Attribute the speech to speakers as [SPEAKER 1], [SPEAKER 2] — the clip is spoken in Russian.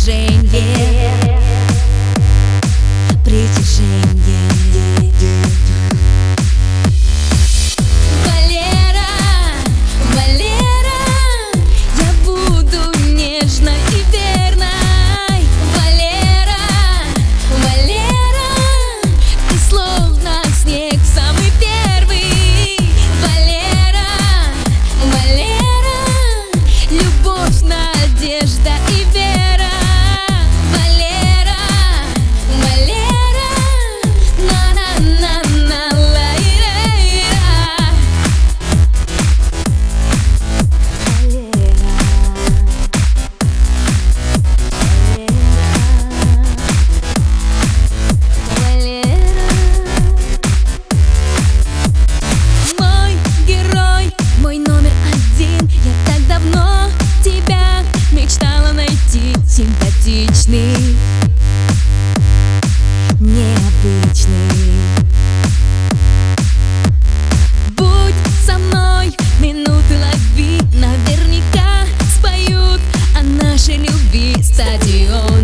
[SPEAKER 1] притяжение, притяжение. Валера, Валера, я буду нежной и верной. Валера, Валера, ты словно снег самый первый. Валера, Валера, любовь, надежда и вера. Валера, Валера, на-на-на-на, лайра. Мой герой, мой номер один. Я так давно тебя мечтала найти. Симпатичный, необычный. Будь со мной, минуты лови. Наверняка споют о нашей любви стадион.